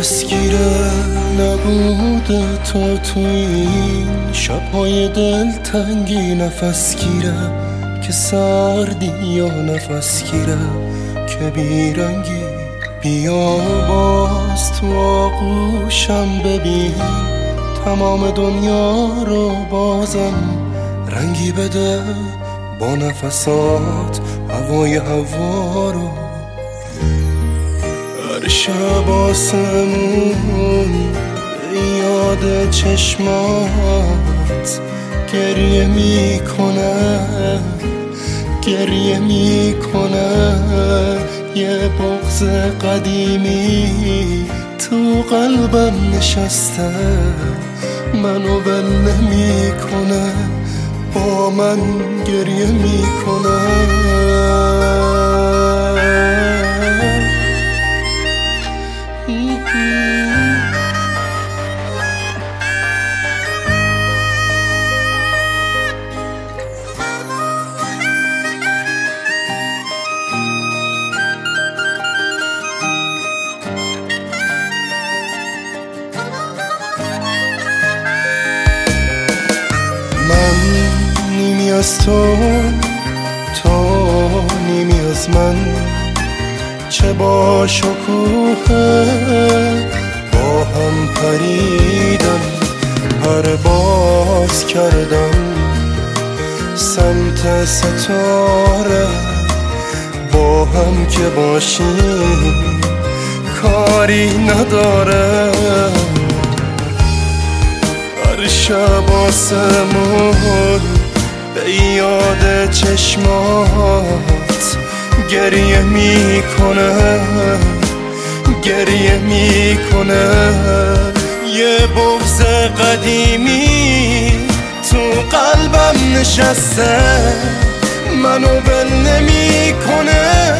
دستگیره نبوده تو این شبهای دلتنگی، نفس گیره که سردی یا نفس گیره که بیرنگی. بیا باز تو آغوشم ببین تمام دنیا رو، بازم رنگی بده با نفسات هوای هوا رو. هر شب آسمون به یاد چشمات گریه میکنه یه بغض قدیمی تو قلبم نشسته، منو ول نمیکنه، با من گریه میکنه. نیمی از تو نیمی از من، چه با شکوه با هم پریدم، پر باز کردم سمت ستاره، با هم که باشیم کاری نداره. هر شب آسمون به یاد چشمات گریه میکنه یه بغض قدیمی تو قلبم نشسته، منو ول نمیکنه،